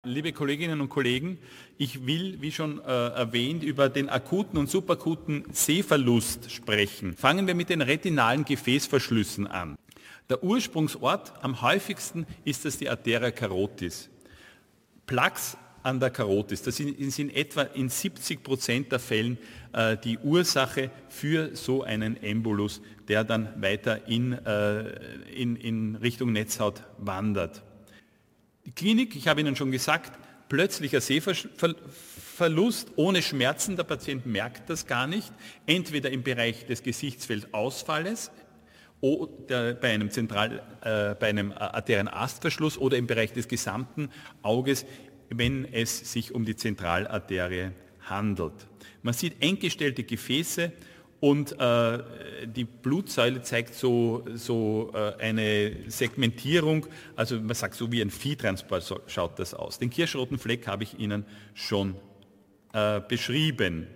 Liebe Kolleginnen und Kollegen, ich will, wie schon erwähnt, über den akuten und subakuten Sehverlust sprechen. Fangen wir mit den retinalen Gefäßverschlüssen an. Der Ursprungsort am häufigsten ist das die Arteria carotis. Plaques an der Karotis, das ist in etwa in 70% der Fällen die Ursache für so einen Embolus, der dann weiter in Richtung Netzhaut wandert. Die Klinik, ich habe Ihnen schon gesagt, plötzlicher Sehverlust ohne Schmerzen, der Patient merkt das gar nicht, entweder im Bereich des Gesichtsfeldausfalles oder bei einem Arterienastverschluss oder im Bereich des gesamten Auges, wenn es sich um die Zentralarterie handelt. Man sieht eng gestellte Gefäße und die Blutsäule zeigt so eine Segmentierung, also man sagt so wie ein Viehtransport schaut das aus. Den kirschroten Fleck habe ich Ihnen schon beschrieben.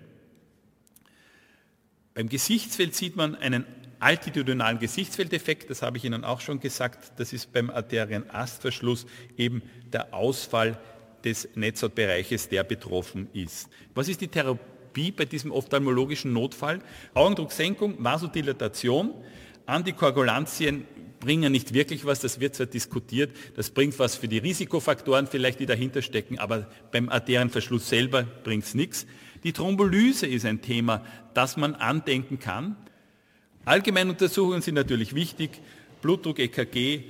Beim Gesichtsfeld sieht man einen altitudinalen Gesichtsfeldeffekt, das habe ich Ihnen auch schon gesagt, das ist beim Arterienastverschluss eben der Ausfall des Netzhautbereiches, der betroffen ist. Was ist die Therapie bei diesem ophthalmologischen Notfall? Augendrucksenkung, Vasodilatation, Antikoagulantien bringen nicht wirklich was, das wird zwar diskutiert, das bringt was für die Risikofaktoren vielleicht, die dahinter stecken, aber beim Arterienverschluss selber bringt es nichts. Die Thrombolyse ist ein Thema, das man andenken kann. Allgemeinuntersuchungen sind natürlich wichtig, Blutdruck, EKG,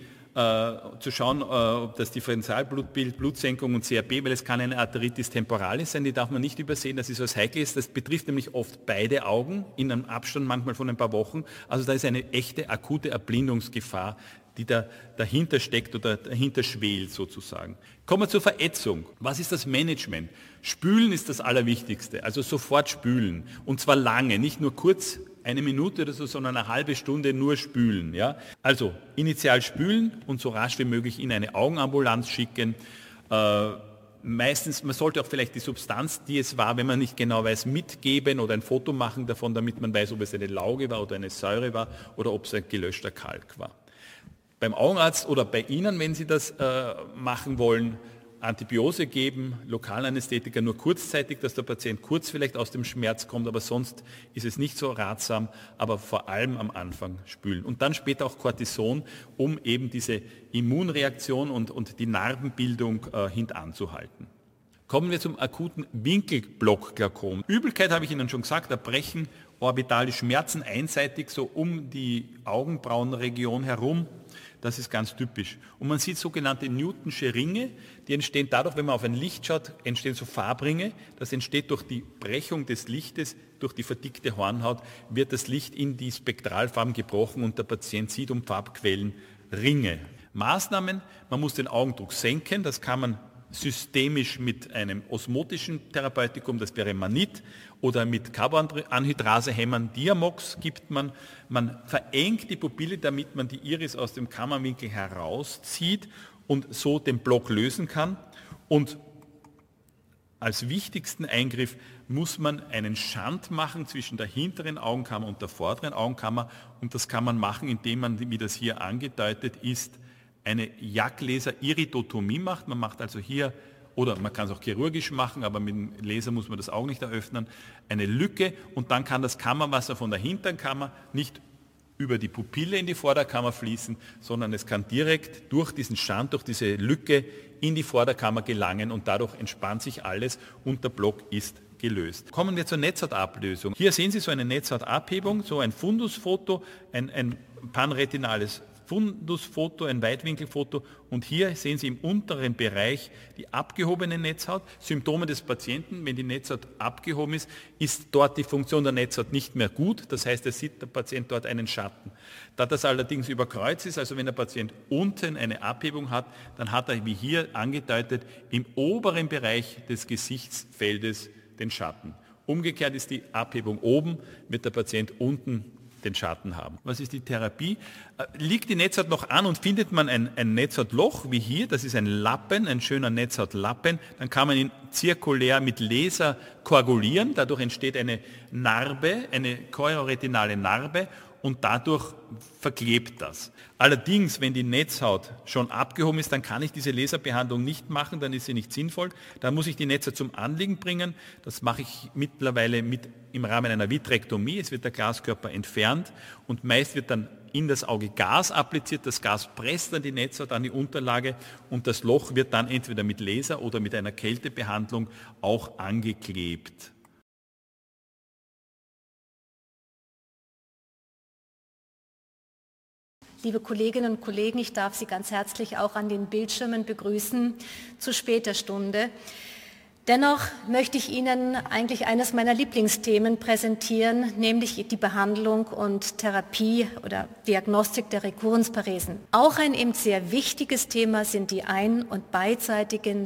zu schauen, ob das Differentialblutbild, Blutsenkung und CRP, weil es kann eine Arteritis temporalis sein, die darf man nicht übersehen, das ist was Heikles, das betrifft nämlich oft beide Augen in einem Abstand manchmal von ein paar Wochen, also da ist eine echte akute Erblindungsgefahr, die da dahinter steckt oder dahinter schwelt sozusagen. Kommen wir zur Verätzung. Was ist das Management? Spülen ist das Allerwichtigste, also sofort spülen und zwar lange, nicht nur kurz, eine Minute oder so, sondern eine halbe Stunde nur spülen. Ja? Also initial spülen und so rasch wie möglich in eine Augenambulanz schicken. Meistens, man sollte auch vielleicht die Substanz, die es war, wenn man nicht genau weiß, mitgeben oder ein Foto machen davon, damit man weiß, ob es eine Lauge war oder eine Säure war oder ob es ein gelöschter Kalk war. Beim Augenarzt oder bei Ihnen, wenn Sie das machen wollen, Antibiose geben, Lokalanästhetika nur kurzzeitig, dass der Patient kurz vielleicht aus dem Schmerz kommt, aber sonst ist es nicht so ratsam, aber vor allem am Anfang spülen. Und dann später auch Cortison, um eben diese Immunreaktion und die Narbenbildung hintanzuhalten. Kommen wir zum akuten Winkelblockglaukom. Übelkeit habe ich Ihnen schon gesagt, Erbrechen, orbitale Schmerzen einseitig so um die Augenbrauenregion herum. Das ist ganz typisch. Und man sieht sogenannte Newtonsche Ringe, die entstehen dadurch, wenn man auf ein Licht schaut, entstehen so Farbringe. Das entsteht durch die Brechung des Lichtes, durch die verdickte Hornhaut, wird das Licht in die Spektralfarben gebrochen und der Patient sieht um Farbquellen Ringe. Maßnahmen, man muss den Augendruck senken, das kann man systemisch mit einem osmotischen Therapeutikum, das wäre Manit, oder mit Carbonanhydrasehämmern, Diamox gibt man. Man verengt die Pupille, damit man die Iris aus dem Kammerwinkel herauszieht und so den Block lösen kann. Und als wichtigsten Eingriff muss man einen Schand machen zwischen der hinteren Augenkammer und der vorderen Augenkammer. Und das kann man machen, indem man, wie das hier angedeutet ist, eine Jagdlaser-Iridotomie macht. Man macht also hier, oder man kann es auch chirurgisch machen, aber mit dem Laser muss man das Auge nicht eröffnen, eine Lücke und dann kann das Kammerwasser von der hinteren Kammer nicht über die Pupille in die Vorderkammer fließen, sondern es kann direkt durch diesen Schand, durch diese Lücke in die Vorderkammer gelangen und dadurch entspannt sich alles und der Block ist gelöst. Kommen wir zur Netzhautablösung. Hier sehen Sie so eine Netzhautabhebung, so ein Fundusfoto, ein panretinales Fundusfoto, ein Weitwinkelfoto und hier sehen Sie im unteren Bereich die abgehobene Netzhaut. Symptome des Patienten, wenn die Netzhaut abgehoben ist dort die Funktion der Netzhaut nicht mehr gut. Das heißt, er sieht der Patient dort einen Schatten. Da das allerdings über Kreuz ist, also wenn der Patient unten eine Abhebung hat, dann hat er, wie hier angedeutet, im oberen Bereich des Gesichtsfeldes den Schatten. Umgekehrt ist die Abhebung oben, wird der Patient unten den Schatten haben. Was ist die Therapie? Liegt die Netzhaut noch an und findet man ein Netzhautloch, wie hier, das ist ein Lappen, ein schöner Netzhautlappen, dann kann man ihn zirkulär mit Laser koagulieren, dadurch entsteht eine Narbe, eine chorioretinale Narbe und dadurch verklebt das. Allerdings, wenn die Netzhaut schon abgehoben ist, dann kann ich diese Laserbehandlung nicht machen, dann ist sie nicht sinnvoll. Dann muss ich die Netzhaut zum Anliegen bringen. Das mache ich mittlerweile im Rahmen einer Vitrektomie. Es wird der Glaskörper entfernt und meist wird dann in das Auge Gas appliziert. Das Gas presst dann die Netzhaut an die Unterlage und das Loch wird dann entweder mit Laser oder mit einer Kältebehandlung auch angeklebt. Liebe Kolleginnen und Kollegen, ich darf Sie ganz herzlich auch an den Bildschirmen begrüßen zu später Stunde. Dennoch möchte ich Ihnen eigentlich eines meiner Lieblingsthemen präsentieren, nämlich die Behandlung und Therapie oder Diagnostik der Rekurrenzparesen. Auch ein eben sehr wichtiges Thema sind die ein- und beidseitigen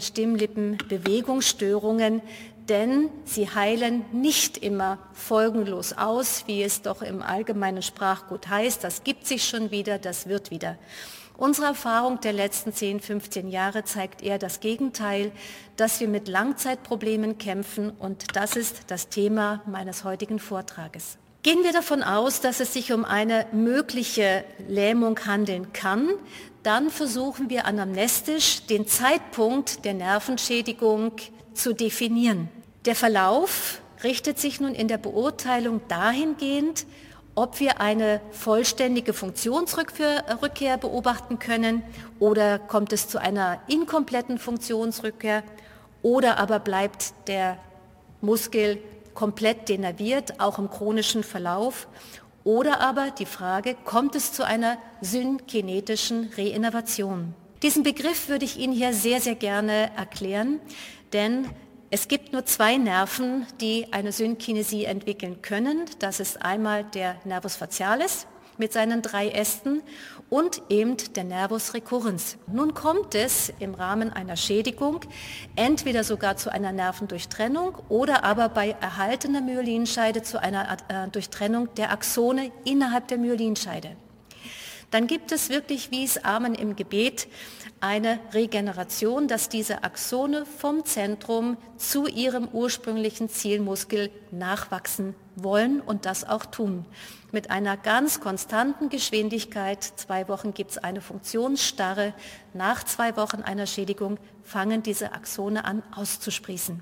Stimmlippenbewegungsstörungen, denn sie heilen nicht immer folgenlos aus, wie es doch im allgemeinen Sprachgut heißt. Das gibt sich schon wieder, das wird wieder. Unsere Erfahrung der letzten 10, 15 Jahre zeigt eher das Gegenteil, dass wir mit Langzeitproblemen kämpfen und das ist das Thema meines heutigen Vortrages. Gehen wir davon aus, dass es sich um eine mögliche Lähmung handeln kann, dann versuchen wir anamnestisch den Zeitpunkt der Nervenschädigung zu definieren. Der Verlauf richtet sich nun in der Beurteilung dahingehend, ob wir eine vollständige Funktionsrückkehr beobachten können oder kommt es zu einer inkompletten Funktionsrückkehr oder aber bleibt der Muskel komplett denerviert, auch im chronischen Verlauf. Oder aber die Frage, kommt es zu einer synkinetischen Reinnervation? Diesen Begriff würde ich Ihnen hier sehr, sehr gerne erklären, denn es gibt nur zwei Nerven, die eine Synkinesie entwickeln können. Das ist einmal der Nervus facialis mit seinen 3 Ästen und eben der Nervus recurrens. Nun kommt es im Rahmen einer Schädigung entweder sogar zu einer Nervendurchtrennung oder aber bei erhaltener Myelinscheide zu einer Durchtrennung der Axone innerhalb der Myelinscheide. Dann gibt es wirklich, wie es Amen im Gebet, eine Regeneration, dass diese Axone vom Zentrum zu ihrem ursprünglichen Zielmuskel nachwachsen wollen und das auch tun. Mit einer ganz konstanten Geschwindigkeit, 2 Wochen gibt es eine Funktionsstarre, nach 2 Wochen einer Schädigung fangen diese Axone an auszusprießen.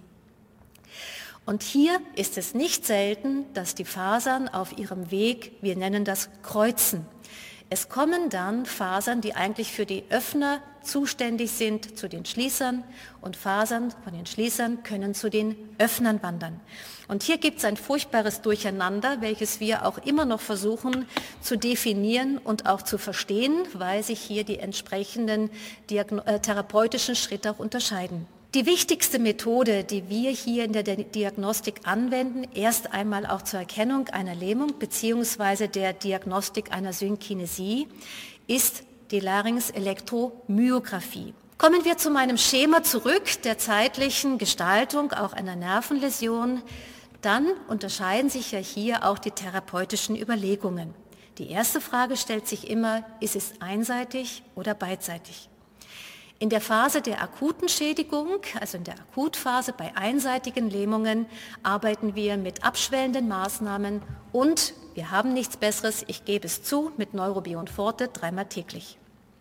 Und hier ist es nicht selten, dass die Fasern auf ihrem Weg, wir nennen das Kreuzen. Es kommen dann Fasern, die eigentlich für die Öffner zuständig sind, zu den Schließern und Fasern von den Schließern können zu den Öffnern wandern. Und hier gibt es ein furchtbares Durcheinander, welches wir auch immer noch versuchen zu definieren und auch zu verstehen, weil sich hier die entsprechenden therapeutischen Schritte auch unterscheiden. Die wichtigste Methode, die wir hier in der Diagnostik anwenden, erst einmal auch zur Erkennung einer Lähmung bzw. der Diagnostik einer Synkinesie, ist die Larynx-Elektromyographie. Kommen wir zu meinem Schema zurück, der zeitlichen Gestaltung auch einer Nervenläsion, dann unterscheiden sich ja hier auch die therapeutischen Überlegungen. Die erste Frage stellt sich immer, ist es einseitig oder beidseitig? In der Phase der akuten Schädigung, also in der Akutphase bei einseitigen Lähmungen, arbeiten wir mit abschwellenden Maßnahmen und wir haben nichts Besseres, ich gebe es zu, mit Neurobion Forte 3-mal täglich.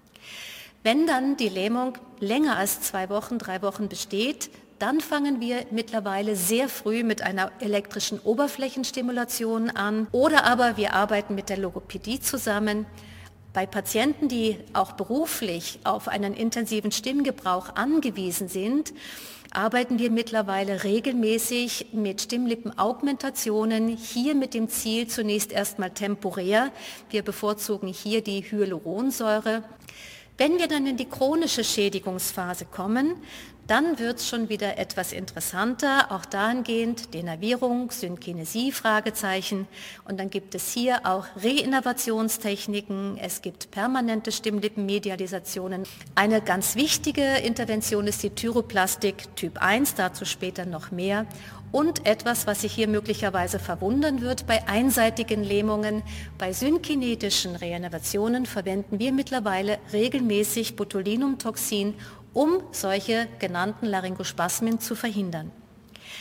Wenn dann die Lähmung länger als 2 Wochen, 3 Wochen besteht, dann fangen wir mittlerweile sehr früh mit einer elektrischen Oberflächenstimulation an oder aber wir arbeiten mit der Logopädie zusammen. Bei Patienten, die auch beruflich auf einen intensiven Stimmgebrauch angewiesen sind, arbeiten wir mittlerweile regelmäßig mit Stimmlippenaugmentationen, hier mit dem Ziel zunächst erstmal temporär. Wir bevorzugen hier die Hyaluronsäure. Wenn wir dann in die chronische Schädigungsphase kommen, dann wird es schon wieder etwas interessanter, auch dahingehend Denervierung, Synkinesie, Fragezeichen. Und dann gibt es hier auch Reinnervationstechniken, es gibt permanente Stimmlippenmedialisationen. Eine ganz wichtige Intervention ist die Thyroplastik Typ 1, dazu später noch mehr. Und etwas, was sich hier möglicherweise verwundern wird, bei einseitigen Lähmungen, bei synkinetischen Reinnervationen verwenden wir mittlerweile regelmäßig Botulinumtoxin, um solche genannten Laryngospasmen zu verhindern.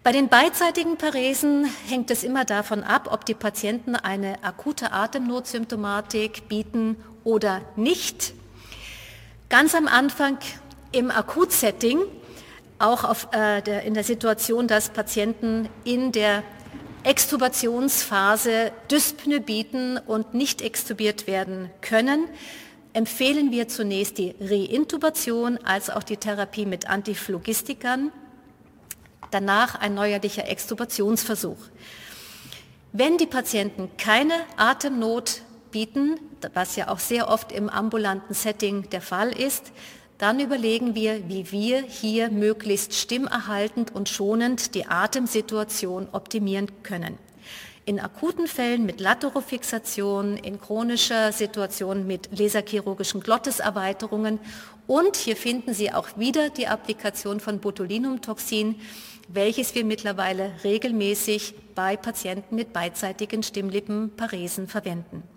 Bei den beidseitigen Paresen hängt es immer davon ab, ob die Patienten eine akute Atemnotsymptomatik bieten oder nicht. Ganz am Anfang im Akutsetting, auch in der Situation, dass Patienten in der Extubationsphase Dyspnoe bieten und nicht extubiert werden können, empfehlen wir zunächst die Reintubation als auch die Therapie mit Antiphlogistikern, danach ein neuerlicher Extubationsversuch. Wenn die Patienten keine Atemnot bieten, was ja auch sehr oft im ambulanten Setting der Fall ist, dann überlegen wir, wie wir hier möglichst stimmerhaltend und schonend die Atemsituation optimieren können. In akuten Fällen mit Laterofixation, in chronischer Situation mit laserchirurgischen Glottiserweiterungen und hier finden Sie auch wieder die Applikation von Botulinumtoxin, welches wir mittlerweile regelmäßig bei Patienten mit beidseitigen Stimmlippenparesen verwenden.